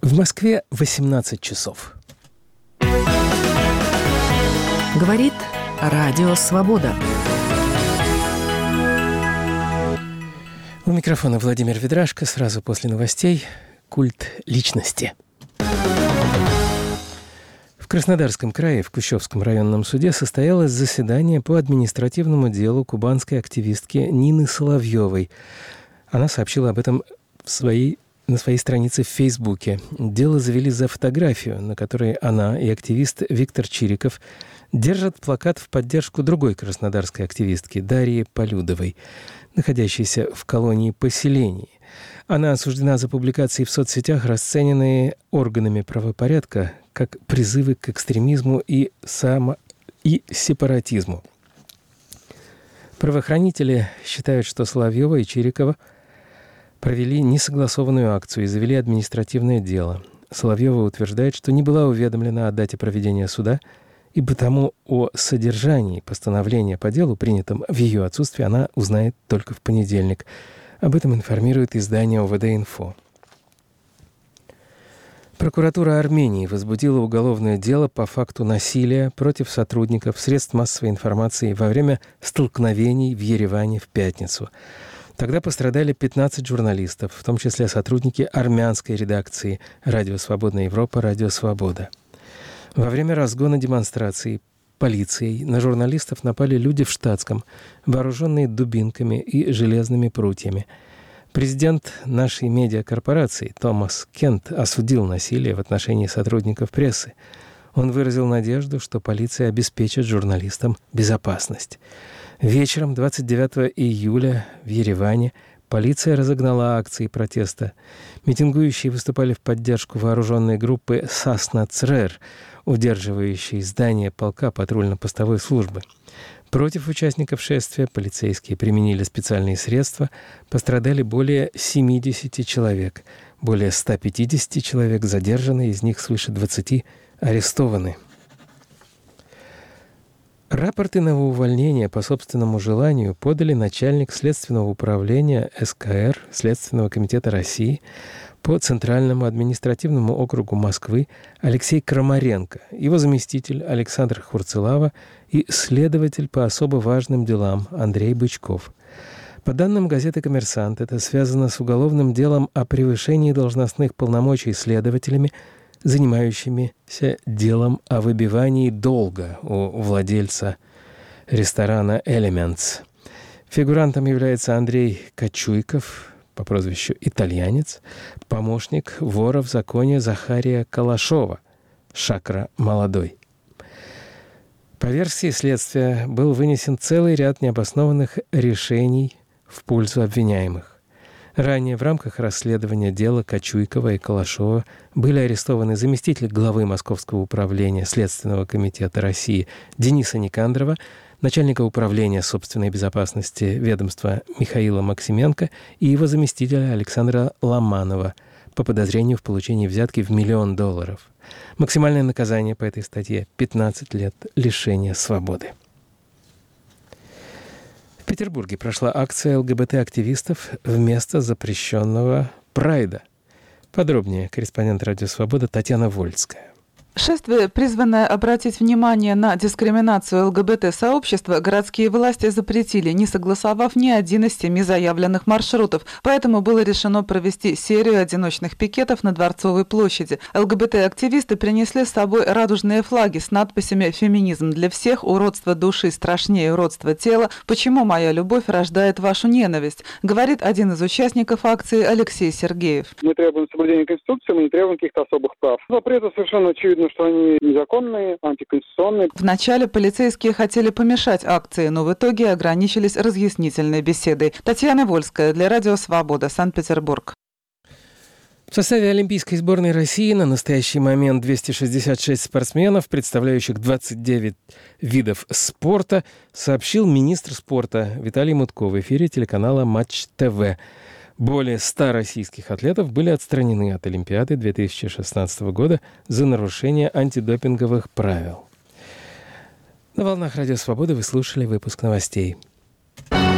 В Москве 18 часов. Говорит Радио Свобода. У микрофона Владимир Ведрашко. Сразу после новостей «Культ личности». В Краснодарском крае в Кущевском районном суде состоялось заседание по административному делу кубанской активистки Нины Соловьевой. Она сообщила об этом на своей странице в Фейсбуке. Дело завели за фотографию, на которой она и активист Виктор Чириков держат плакат в поддержку другой краснодарской активистки Дарьи Полюдовой, находящейся в колонии поселений. Она осуждена за публикации в соцсетях, расцененные органами правопорядка как призывы к экстремизму и сепаратизму. Правоохранители считают, что Соловьева и Чирикова провели несогласованную акцию и завели административное дело. Соловьева утверждает, что не была уведомлена о дате проведения суда, и потому о содержании постановления по делу, принятом в ее отсутствие, она узнает только в понедельник. Об этом информирует издание ОВД-Инфо. Прокуратура Армении возбудила уголовное дело по факту насилия против сотрудников средств массовой информации во время столкновений в Ереване в пятницу. Тогда пострадали 15 журналистов, в том числе сотрудники армянской редакции «Радио Свободная Европа», «Радио Свобода». Во время разгона демонстраций полицией на журналистов напали люди в штатском, вооруженные дубинками и железными прутьями. Президент нашей медиакорпорации Томас Кент осудил насилие в отношении сотрудников прессы. Он выразил надежду, что полиция обеспечит журналистам безопасность. Вечером 29 июля в Ереване полиция разогнала акции протеста. Митингующие выступали в поддержку вооруженной группы «Саснацрер», удерживающей здание полка патрульно-постовой службы. Против участников шествия полицейские применили специальные средства. Пострадали более 70 человек. Более 150 человек задержаны, из них свыше 20 арестованы. Рапорты на увольнение по собственному желанию подали начальник Следственного управления СКР Следственного комитета России по Центральному административному округу Москвы Алексей Крамаренко, его заместитель Александр Хурцелава и следователь по особо важным делам Андрей Бычков. По данным газеты «Коммерсант», это связано с уголовным делом о превышении должностных полномочий следователями, занимающимися делом о выбивании долга у владельца ресторана «Элементс». Фигурантом является Андрей Кочуйков по прозвищу «Итальянец», помощник вора в законе Захария Калашова, Шакра Молодой. По версии следствия был вынесен целый ряд необоснованных решений в пользу обвиняемых. Ранее в рамках расследования дела Кочуйкова и Калашова были арестованы заместитель главы Московского управления Следственного комитета России Дениса Никандрова, начальника управления собственной безопасности ведомства Михаила Максименко и его заместителя Александра Ломанова по подозрению в получении взятки в $1 миллион. Максимальное наказание по этой статье – 15 лет лишения свободы. В Петербурге прошла акция ЛГБТ-активистов вместо запрещенного прайда. Подробнее корреспондент «Радио Свобода» Татьяна Вольская. Шествие, призванное обратить внимание на дискриминацию ЛГБТ-сообщества, городские власти запретили, не согласовав ни один из 7 заявленных маршрутов. Поэтому было решено провести серию одиночных пикетов на Дворцовой площади. ЛГБТ-активисты принесли с собой радужные флаги с надписями «Феминизм для всех», «Уродство души страшнее уродства тела», «Почему моя любовь рождает вашу ненависть», говорит один из участников акции Алексей Сергеев. Мы требуем соблюдения Конституции, мы не требуем каких-то особых прав. Запреты совершенно очевидно, что они незаконные, антиконституционные. Вначале полицейские хотели помешать акции, но в итоге ограничились разъяснительной беседой. Татьяна Вольская для Радио Свобода, Санкт-Петербург. В составе Олимпийской сборной России на настоящий момент 266 спортсменов, представляющих 29 видов спорта, сообщил министр спорта Виталий Мутко в эфире телеканала Матч ТВ. Более 100 российских атлетов были отстранены от Олимпиады 2016 года за нарушение антидопинговых правил. На волнах Радио Свободы вы слушали выпуск новостей.